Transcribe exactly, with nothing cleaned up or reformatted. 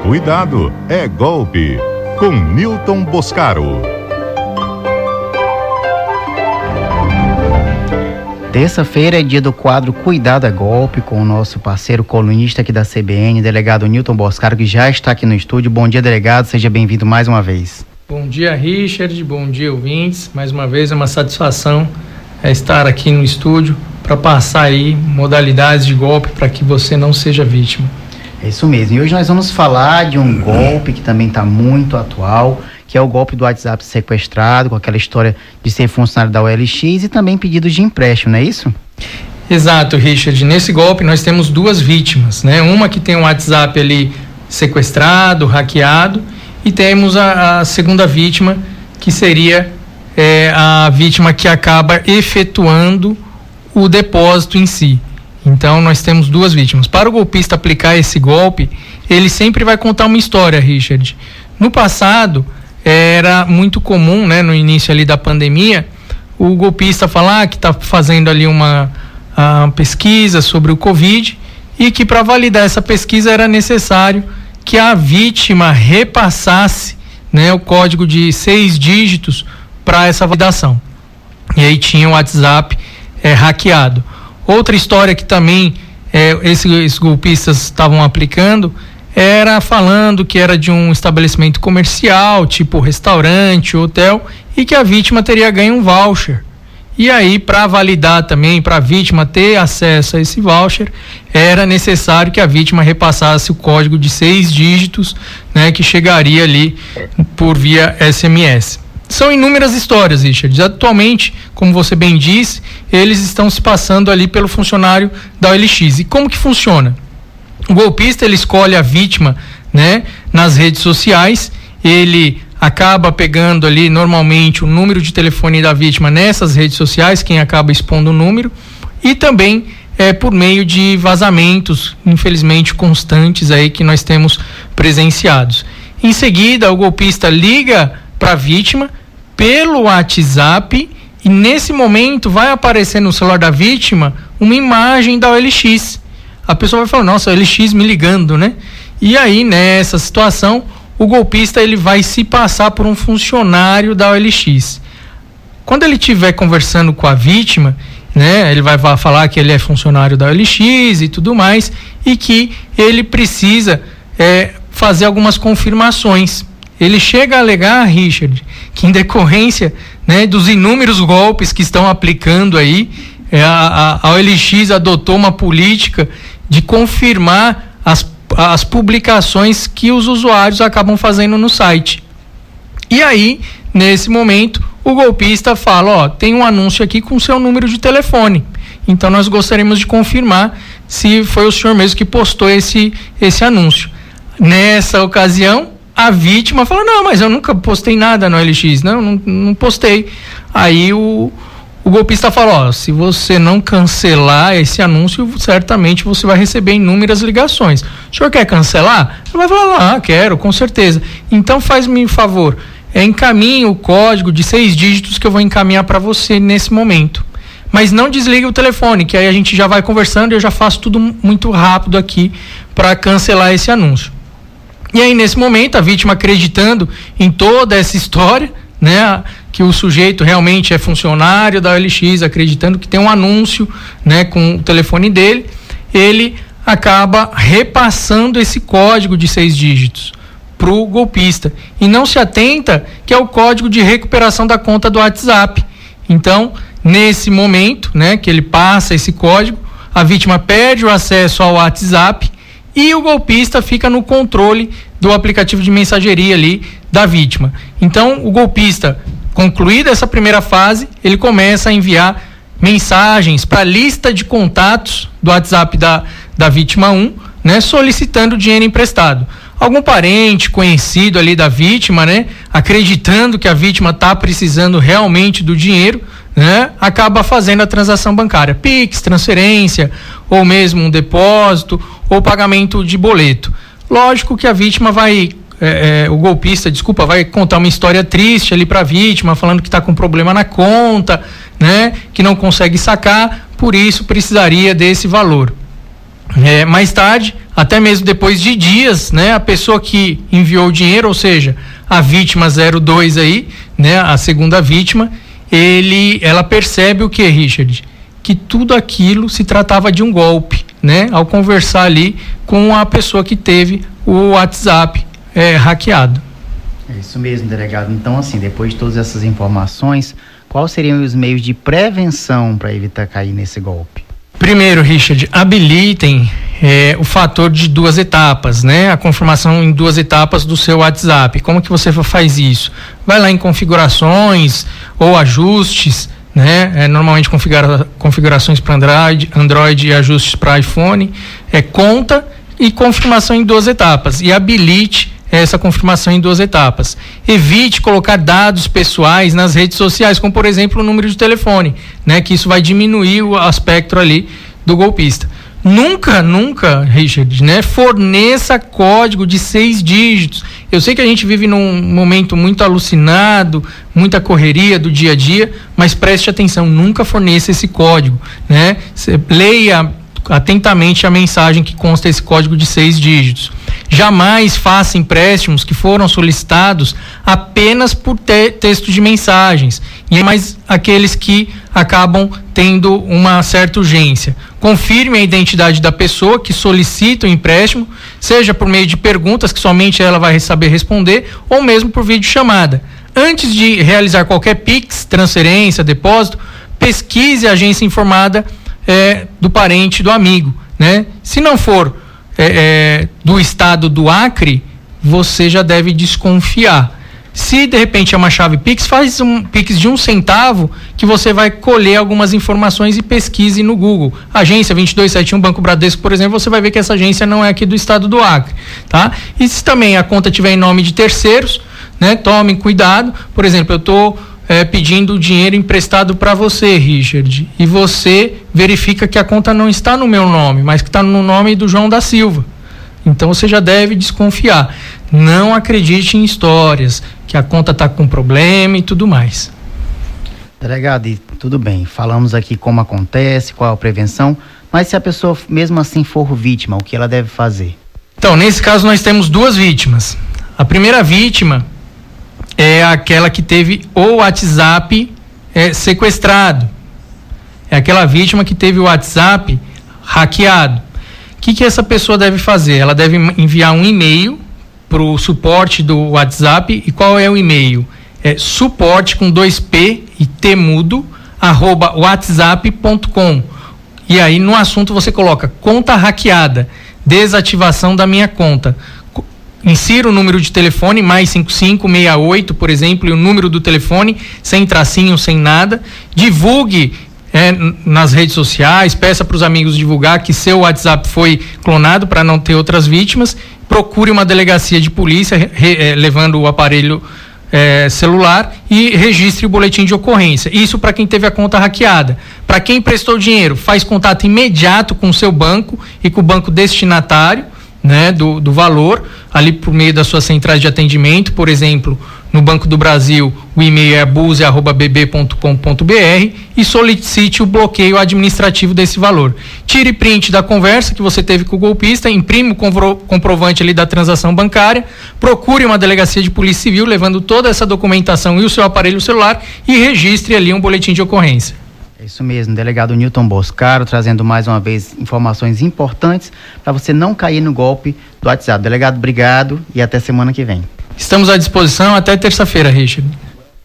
Cuidado, é golpe. Com Newton Boscaro. Terça-feira é dia do quadro Cuidado é Golpe, com o nosso parceiro colunista aqui da C B N, delegado Newton Boscaro, que já está aqui no estúdio. Bom dia, delegado, seja bem-vindo mais uma vez. Bom dia, Richard, bom dia, ouvintes. Mais uma vez é uma satisfação é, estar aqui no estúdio para passar aí modalidades de golpe para que você não seja vítima. É isso mesmo, e hoje nós vamos falar de um golpe que também está muito atual, que é o golpe do WhatsApp sequestrado, com aquela história de ser funcionário da O L X e também pedidos de empréstimo, não é isso? Exato, Richard. Nesse golpe nós temos duas vítimas, né? Uma que tem um WhatsApp ali sequestrado, hackeado, e temos a, a segunda vítima, que seria é, a vítima que acaba efetuando o depósito em si. Então nós temos duas vítimas. Para o golpista aplicar esse golpe, ele sempre vai contar uma história, Richard. No passado, era muito comum, né, no início ali da pandemia, o golpista falar que está fazendo ali uma a, pesquisa sobre o Covid e que para validar essa pesquisa era necessário que a vítima repassasse, né, o código de seis dígitos para essa validação. E aí tinha o WhatsApp é, hackeado. Outra história que também é, esses, esses golpistas estavam aplicando era falando que era de um estabelecimento comercial, tipo restaurante, hotel, e que a vítima teria ganho um voucher. E aí, para validar também, para a vítima ter acesso a esse voucher, era necessário que a vítima repassasse o código de seis dígitos, né, que chegaria ali por via S M S. São inúmeras histórias, Richard. Atualmente, como você bem disse, eles estão se passando ali pelo funcionário da O L X. E como que funciona? O golpista, ele escolhe a vítima, né, nas redes sociais, ele acaba pegando ali normalmente o número de telefone da vítima nessas redes sociais, quem acaba expondo o número, e também é por meio de vazamentos, infelizmente constantes aí que nós temos presenciados. Em seguida, o golpista liga para a vítima pelo WhatsApp e nesse momento vai aparecer no celular da vítima uma imagem da O L X. A pessoa vai falar, nossa, O L X me ligando, né? E aí, nessa situação, o golpista ele vai se passar por um funcionário da O L X. Quando ele estiver conversando com a vítima, né, ele vai falar que ele é funcionário da O L X e tudo mais, e que ele precisa é, fazer algumas confirmações. Ele chega a alegar, Richard, que em decorrência, né, dos inúmeros golpes que estão aplicando aí, é, a, a O L X adotou uma política de confirmar as, as publicações que os usuários acabam fazendo no site. E aí, nesse momento, o golpista fala, ó, tem um anúncio aqui com seu número de telefone. Então nós gostaríamos de confirmar se foi o senhor mesmo que postou esse, esse anúncio. Nessa ocasião, a vítima fala, não, mas eu nunca postei nada no O L X, não, não, não postei. Aí o, o golpista fala, ó, se você não cancelar esse anúncio, certamente você vai receber inúmeras ligações. O senhor quer cancelar? Ele vai falar, ah, quero, com certeza. Então faz-me um favor, é, encaminhe o código de seis dígitos que eu vou encaminhar para você nesse momento. Mas não desligue o telefone, que aí a gente já vai conversando e eu já faço tudo muito rápido aqui para cancelar esse anúncio. E aí, nesse momento, a vítima acreditando em toda essa história, né, que o sujeito realmente é funcionário da O L X, acreditando que tem um anúncio, né, com o telefone dele, ele acaba repassando esse código de seis dígitos para o golpista. E não se atenta que é o código de recuperação da conta do WhatsApp. Então, nesse momento, né, que ele passa esse código, a vítima perde o acesso ao WhatsApp e o golpista fica no controle do aplicativo de mensageria ali da vítima. Então, o golpista, concluída essa primeira fase, ele começa a enviar mensagens para a lista de contatos do WhatsApp da, da vítima um, né, solicitando dinheiro emprestado. Algum parente, conhecido ali da vítima, né, acreditando que a vítima está precisando realmente do dinheiro, né, acaba fazendo a transação bancária, Pix, transferência, ou mesmo um depósito, ou pagamento de boleto. Lógico que a vítima vai, é, é, o golpista, desculpa, vai contar uma história triste ali para a vítima, falando que está com problema na conta, né, que não consegue sacar, por isso precisaria desse valor. É, mais tarde, até mesmo depois de dias, né, a pessoa que enviou o dinheiro, ou seja, a vítima zero dois aí, né, a segunda vítima, ele, ela percebe o que, Richard? Que tudo aquilo se tratava de um golpe, né, ao conversar ali com a pessoa que teve o WhatsApp é, hackeado. É isso mesmo, delegado. Então, assim, depois de todas essas informações, quais seriam os meios de prevenção para evitar cair nesse golpe? Primeiro, Richard, habilitem é, o fator de duas etapas, né? A confirmação em duas etapas do seu WhatsApp. Como que você faz isso? Vai lá em configurações ou ajustes, né? É, normalmente configura, configurações para Android, Android e ajustes para iPhone. É conta e confirmação em duas etapas. E habilite essa confirmação em duas etapas. Evite colocar dados pessoais nas redes sociais, como por exemplo o número de telefone, né? Que isso vai diminuir o aspecto ali do golpista. Nunca, nunca, Richard, né? Forneça código de seis dígitos. Eu sei que a gente vive num momento muito alucinado, muita correria do dia a dia, mas preste atenção, nunca forneça esse código, né? Cê leia atentamente a mensagem que consta esse código de seis dígitos. Jamais faça empréstimos que foram solicitados apenas por te- texto de mensagens, e mais aqueles que acabam tendo uma certa urgência. Confirme a identidade da pessoa que solicita o empréstimo, seja por meio de perguntas que somente ela vai saber responder, ou mesmo por videochamada. Antes de realizar qualquer Pix, transferência, depósito, pesquise a agência informada É, do parente, do amigo, né? Se não for é, é, do estado do Acre, você já deve desconfiar. Se de repente é uma chave Pix, faz um Pix de um centavo que você vai colher algumas informações e pesquise no Google. Agência vinte e dois setenta e um, Banco Bradesco, por exemplo, você vai ver que essa agência não é aqui do estado do Acre, tá? E se também a conta tiver em nome de terceiros, né? Tomem cuidado. Por exemplo, eu estou É, pedindo dinheiro emprestado para você, Richard, e você verifica que a conta não está no meu nome, mas que está no nome do João da Silva. Então você já deve desconfiar. Não acredite em histórias que a conta está com problema e tudo mais. Delegado, e tudo bem, falamos aqui como acontece, qual a prevenção, mas se a pessoa mesmo assim for vítima, o que ela deve fazer? Então, nesse caso nós temos duas vítimas. A primeira vítima é aquela que teve o WhatsApp é, sequestrado. É aquela vítima que teve o WhatsApp hackeado. O que, que essa pessoa deve fazer? Ela deve enviar um e-mail para o suporte do WhatsApp. E qual é o e-mail? É suporte com dois P e T mudo, arroba whatsapp ponto com. E aí no assunto você coloca conta hackeada, desativação da minha conta. Insira o número de telefone, mais cinco cinco seis oito, por exemplo, e o número do telefone, sem tracinho, sem nada. Divulgue é, nas redes sociais, peça para os amigos divulgar que seu WhatsApp foi clonado para não ter outras vítimas. Procure uma delegacia de polícia, re, é, levando o aparelho é, celular, e registre o boletim de ocorrência. Isso para quem teve a conta hackeada. Para quem emprestou dinheiro, faz contato imediato com o seu banco e com o banco destinatário, né, do, do valor, ali por meio das suas centrais de atendimento. Por exemplo, no Banco do Brasil, o e-mail é buse arroba b b ponto com ponto b r e solicite o bloqueio administrativo desse valor. Tire print da conversa que você teve com o golpista, imprime o comprovante ali da transação bancária, procure uma delegacia de polícia civil levando toda essa documentação e o seu aparelho celular e registre ali um boletim de ocorrência. É isso mesmo, delegado Newton Boscaro, trazendo mais uma vez informações importantes para você não cair no golpe do WhatsApp. Delegado, obrigado e até semana que vem. Estamos à disposição até terça-feira, Richard.